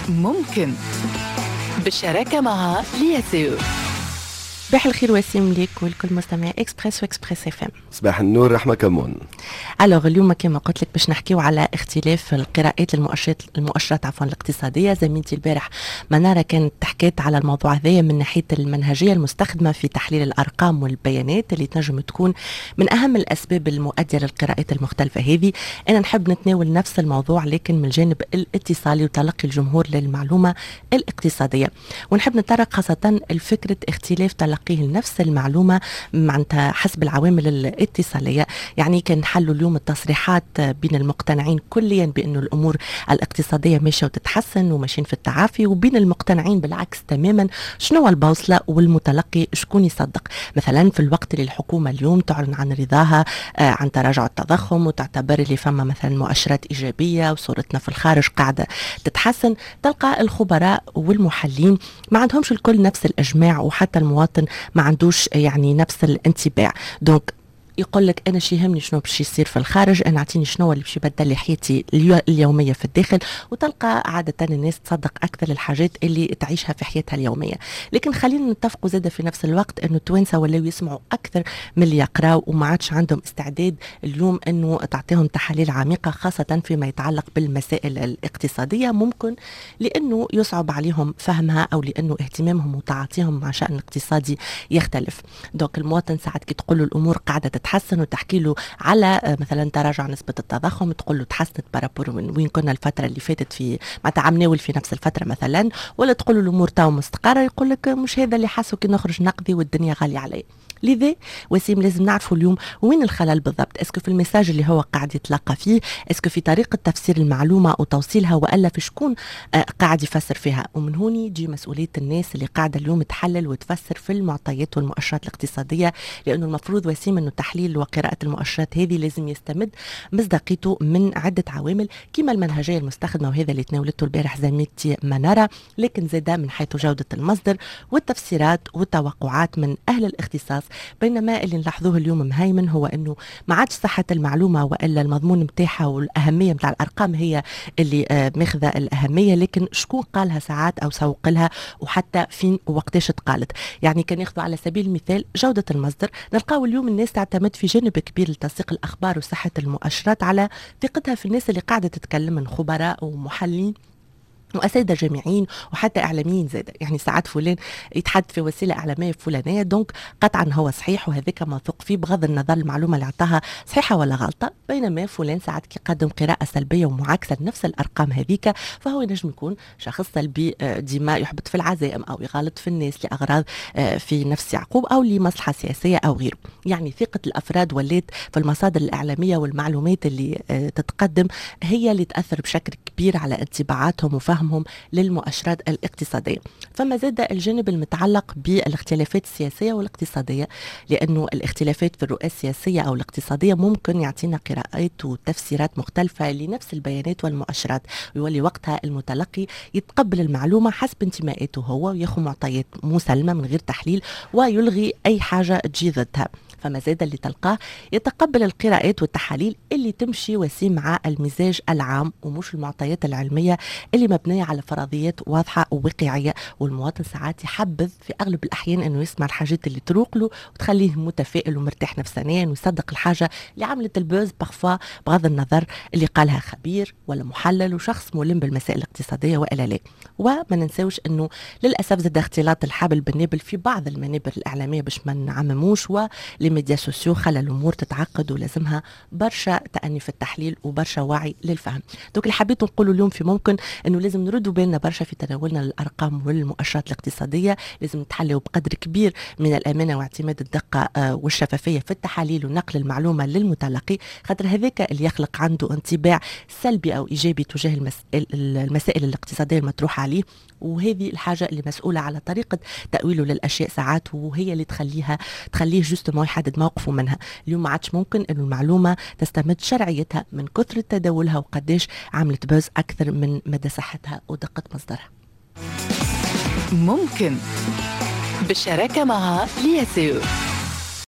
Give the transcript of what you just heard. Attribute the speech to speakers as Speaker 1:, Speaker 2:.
Speaker 1: ممكن بالشراكة مع لياسو.
Speaker 2: صباح الخير وسيم ليك ولكل مستمعي اكسبريس واكسبريس اف ام.
Speaker 3: صباح النور رحمة كمون.
Speaker 2: الوغ اليوم كما قلت لك باش نحكيو على اختلاف القراءات المؤشرات الاقتصاديه. زميلتي البارح منارة كانت حكيت على الموضوع هذايا من ناحيه المنهجيه المستخدمه في تحليل الارقام والبيانات اللي تنجم تكون من اهم الاسباب المؤديه للقراءات المختلفه هذه. انا نحب نتناول نفس الموضوع لكن من الجانب الاتصالي وتلقي الجمهور للمعلومه الاقتصاديه، ونحب نتطرق خاصه الفكره اختلاف تلقيه لنفس المعلومه معناتها حسب العوامل الاتصاليه. يعني كان حلوا اليوم التصريحات بين المقتنعين كليا بأنه الأمور الاقتصادية ماشية وتتحسن وماشيين في التعافي، وبين المقتنعين بالعكس تماما. شنو البوصلة والمتلقي شكون يصدق؟ مثلا في الوقت اللي الحكومة اليوم تعلن عن رضاها عن تراجع التضخم وتعتبر اللي فما مثلا مؤشرات إيجابية وصورتنا في الخارج قاعدة تتحسن، تلقى الخبراء والمحلين ما عندهمش الكل نفس الإجماع، وحتى المواطن ما عندوش يعني نفس الانطباع. دونك يقول لك انا شي يهمني شنو باش يصير في الخارج، انا اعطيني شنو اللي باش يبدل لي حياتي اليوميه في الداخل، وتلقى عاده الناس تصدق اكثر الحاجات اللي تعيشها في حياتها اليوميه. لكن خلينا نتفقوا زاده في نفس الوقت انه التوانسه ولاو يسمعوا اكثر من اللي يقراوا، وما عادش عندهم استعداد اليوم انه تعطيهم تحاليل عميقه خاصه فيما يتعلق بالمسائل الاقتصاديه، ممكن لانه يصعب عليهم فهمها او لانه اهتمامهم وتعاطيهم مع شان اقتصادي يختلف. دونك المواطن ساعات كي تقول له الامور قاعده تحسن وتحكي له على مثلا تراجع نسبة التضخم، تقول له تحسنت بارابور وين كنا الفترة اللي فاتت في معناتها عم ناول في نفس الفترة مثلا، ولا تقول له الأمور تاو مستقرة يقول لك مش هذا اللي حاسه كي نخرج نقضي والدنيا غالية علي. لذا وسيم لازم نعرفوا اليوم وين الخلل بالضبط. اسكو في المساج اللي هو قاعد يتلقى فيه، اسكو في طريقة تفسير المعلومة وتوصيلها، وإلا في شكون قاعد يفسر فيها. ومن هون يجي مسؤولية الناس اللي قاعدة اليوم تحلل وتفسر في المعطيات والمؤشرات الاقتصادية، لأنه المفروض وسيم أنه تحليل وقراءة المؤشرات هذه لازم يستمد مصداقيته من عدة عوامل كما المنهجية المستخدمة، وهذا اللي تناولته البارح زميلتي منارة، لكن زادا من حيث جودة المصدر والتفسيرات والتوقعات من أهل الاختصاص. بينما اللي نلاحظوه اليوم مهيمن هو انه ما عادش صحه المعلومه والا المضمون نتاعها والاهميه نتاع الارقام هي اللي ماخذه الاهميه، لكن شكون قالها ساعات او سوق لها وحتى فين ووقتاش تقالت. يعني كان ياخذوا على سبيل المثال جوده المصدر، نلقاو اليوم الناس تعتمد في جانب كبير لتوثيق الاخبار وصحه المؤشرات على ثقتها في الناس اللي قاعده تتكلم من خبراء ومحللين وأساتذة جامعيين وحتى إعلاميين زاده. يعني ساعات فلان يتحدث في وسيلة إعلامية فلانية دونك قطعا هو صحيح وهذاك موثوق فيه بغض النظر المعلومة اللي عطاها صحيحة ولا غلطة. بينما فلان ساعات يقدم قراءة سلبية ومعاكسة لنفس الأرقام هذيك، فهو ينجم يكون شخص سلبي ديما يحبط في العزائم أو يغالط في الناس لأغراض في نفس يعقوب أو لمصلحة سياسية أو غيره. يعني ثقة الأفراد ولات في المصادر الإعلامية والمعلومات اللي تتقدم هي اللي تأثر بشكل كبير على انطباعاتهم وفهمهم للمؤشرات الاقتصادية. فما زاد الجانب المتعلق بالاختلافات السياسية والاقتصادية، لأنه الاختلافات في الرؤى السياسية أو الاقتصادية ممكن يعطينا قراءات وتفسيرات مختلفة لنفس البيانات والمؤشرات، ويولي وقتها المتلقي يتقبل المعلومة حسب انتماءاته هو وياخذ معطيات مسلمة من غير تحليل ويلغي أي حاجة تجي ضدها. فما زاد اللي تلقاه يتقبل القراءات والتحاليل اللي تمشي وسيم مع المزاج العام ومش المعطيات العلمية اللي مبنية على فرضيات واضحة وواقعية. والمواطن ساعات يحبذ في أغلب الأحيان أنه يسمع الحاجات اللي تروق له وتخليه متفائل ومرتاح نفسانيا ويصدق الحاجة اللي عملت البوز بغفا بغض النظر اللي قالها خبير ولا محلل وشخص ملم بالمسائل الاقتصادية وإلا لا. وما ننساوش أنه للأسف زاد اختلاط الحبل بالنابل في بعض المنابر الإعلامية باش ما نعمموش، والميديا سوسيو خلى الأمور تتعقد ولازمها برشا تأني في التحليل وبرشا وعي للفهم. دوك اللي حبيت نقوله اليوم في ممكن أنه لازم نردوا بالنا برشا في تناولنا للأرقام والمؤشرات الاقتصادية، لازم نتحلوا بقدر كبير من الأمانة واعتماد الدقة والشفافية في التحاليل ونقل المعلومة للمتلقي، خاطر هذاك اللي يخلق عنده انطباع سلبي أو إيجابي تجاه المسائل الاقتصادية المطروحة عليه، وهذه الحاجة اللي مسؤولة على طريقة تأويله للأشياء ساعات، وهي اللي تخليه جوستمون يحدد موقفه منها. اليوم ما عادش ممكن أن المعلومة تستمد شرعيتها من كثرة تداولها وقديش عملت بوز أكثر من مدى صحتها ودقة مصدرها.
Speaker 1: ممكن بالشراكة مع لياسو.